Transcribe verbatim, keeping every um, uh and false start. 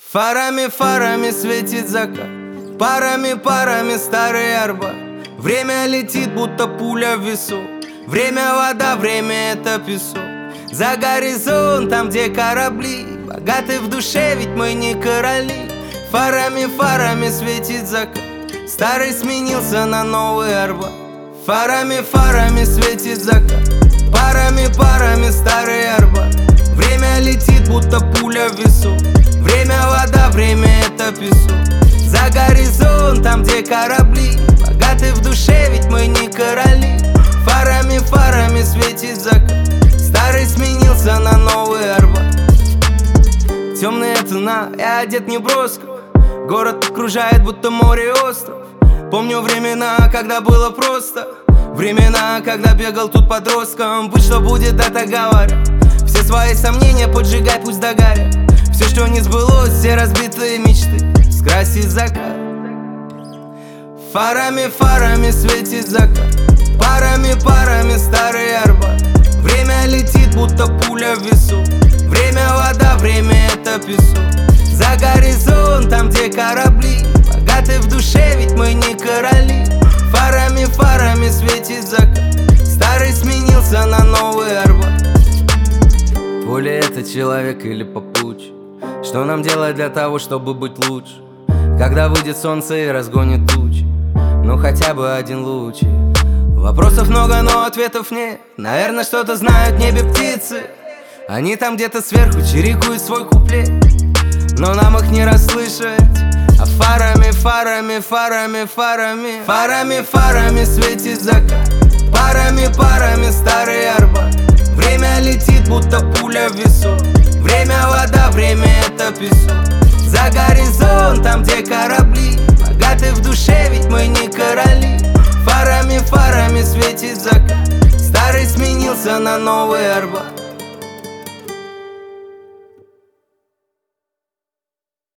Фарами, фарами светит закат, парами, парами старый Арбат. Время летит, будто пуля в весу. Время вода, время это песок. За горизонтом, где корабли, богаты в душе, ведь мы не короли. Фарами, фарами светит закат, старый сменился на новый Арбат. Фарами, фарами светит закат, парами, парами старый Арбат. Время летит, будто пуля в весу. Время вода, время это песок. За горизонтом, где корабли, богаты в душе, ведь мы не короли. Фарами, фарами светит закат, старый сменился на новый Арбат. Темная тона, я одет не броско, город окружает, будто море остров. Помню времена, когда было просто, времена, когда бегал тут подростком. Будь что будет, это говорят. Все свои сомнения поджигай, пусть догорят. Все, что не сбылось, все разбитые мечты скрасит закат. Фарами, фарами светит закат, парами, парами старый Арбат. Время летит, будто пуля в весу. Время вода, время это песок. За горизонтом, где корабли, богаты в душе, ведь мы не короли. Фарами, фарами светит закат, старый сменился на новый Арбат. Поле это человек или попутчик? Что нам делать для того, чтобы быть лучше? Когда выйдет солнце и разгонит тучи, ну хотя бы один лучик. Вопросов много, но ответов нет. Наверное, что-то знают в небе птицы. Они там где-то сверху чирикуют свой куплет, но нам их не расслышать. А фарами, фарами, фарами, фарами, фарами, фарами светит закат, парами, парами старый Арбат. Время летит, будто пуля в весу. Время вода, время это песок. За горизонтом, где корабли, богаты в душе, ведь мы не короли. Фарами, фарами светит закат, старый сменился на новый Арбат.